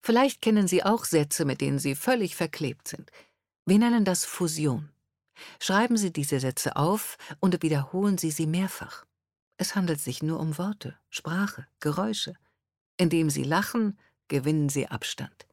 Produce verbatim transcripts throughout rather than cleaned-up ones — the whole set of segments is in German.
Vielleicht kennen Sie auch Sätze, mit denen Sie völlig verklebt sind. Wir nennen das Fusion. Schreiben Sie diese Sätze auf und wiederholen Sie sie mehrfach. Es handelt sich nur um Worte, Sprache, Geräusche. Indem Sie lachen, gewinnen Sie Abstand.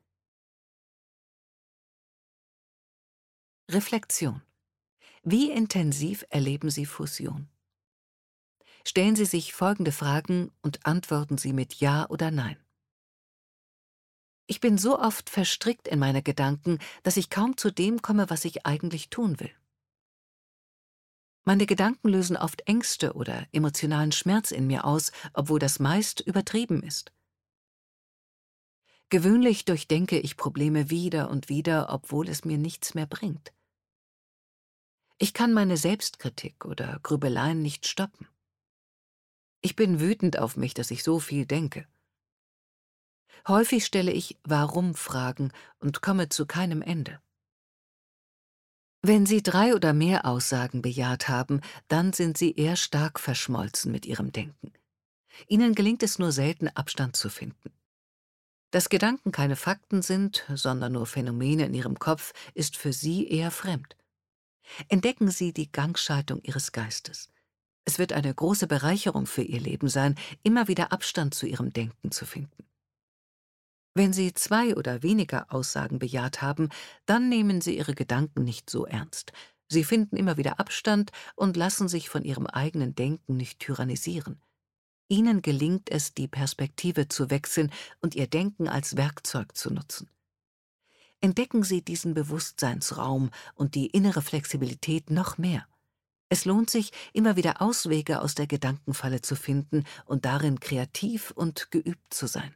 Reflexion. Wie intensiv erleben Sie Fusion? Stellen Sie sich folgende Fragen und antworten Sie mit Ja oder Nein. Ich bin so oft verstrickt in meine Gedanken, dass ich kaum zu dem komme, was ich eigentlich tun will. Meine Gedanken lösen oft Ängste oder emotionalen Schmerz in mir aus, obwohl das meist übertrieben ist. Gewöhnlich durchdenke ich Probleme wieder und wieder, obwohl es mir nichts mehr bringt. Ich kann meine Selbstkritik oder Grübeleien nicht stoppen. Ich bin wütend auf mich, dass ich so viel denke. Häufig stelle ich Warum-Fragen und komme zu keinem Ende. Wenn Sie drei oder mehr Aussagen bejaht haben, dann sind Sie eher stark verschmolzen mit Ihrem Denken. Ihnen gelingt es nur selten, Abstand zu finden. Dass Gedanken keine Fakten sind, sondern nur Phänomene in Ihrem Kopf, ist für Sie eher fremd. Entdecken Sie die Gangschaltung Ihres Geistes. Es wird eine große Bereicherung für Ihr Leben sein, immer wieder Abstand zu Ihrem Denken zu finden. Wenn Sie zwei oder weniger Aussagen bejaht haben, dann nehmen Sie Ihre Gedanken nicht so ernst. Sie finden immer wieder Abstand und lassen sich von Ihrem eigenen Denken nicht tyrannisieren. Ihnen gelingt es, die Perspektive zu wechseln und Ihr Denken als Werkzeug zu nutzen. Entdecken Sie diesen Bewusstseinsraum und die innere Flexibilität noch mehr. Es lohnt sich, immer wieder Auswege aus der Gedankenfalle zu finden und darin kreativ und geübt zu sein.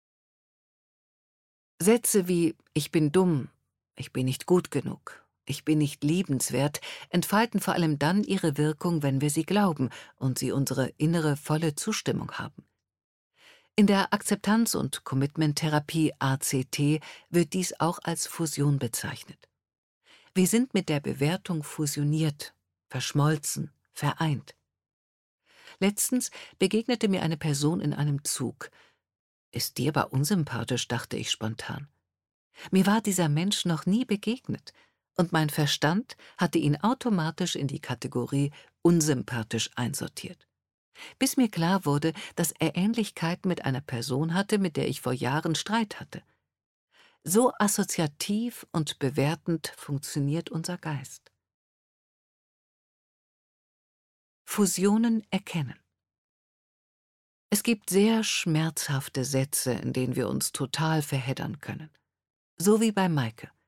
Sätze wie „Ich bin dumm“, „Ich bin nicht gut genug“, „Ich bin nicht liebenswert“ entfalten vor allem dann ihre Wirkung, wenn wir sie glauben und sie unsere innere volle Zustimmung haben. In der Akzeptanz- und Commitment-Therapie A C T wird dies auch als Fusion bezeichnet. Wir sind mit der Bewertung fusioniert, verschmolzen, vereint. Letztens begegnete mir eine Person in einem Zug. Ist dir aber unsympathisch, dachte ich spontan. Mir war dieser Mensch noch nie begegnet, und mein Verstand hatte ihn automatisch in die Kategorie unsympathisch einsortiert. Bis mir klar wurde, dass er Ähnlichkeiten mit einer Person hatte, mit der ich vor Jahren Streit hatte. So assoziativ und bewertend funktioniert unser Geist. Fusionen erkennen. Es gibt sehr schmerzhafte Sätze, in denen wir uns total verheddern können. So wie bei Maike.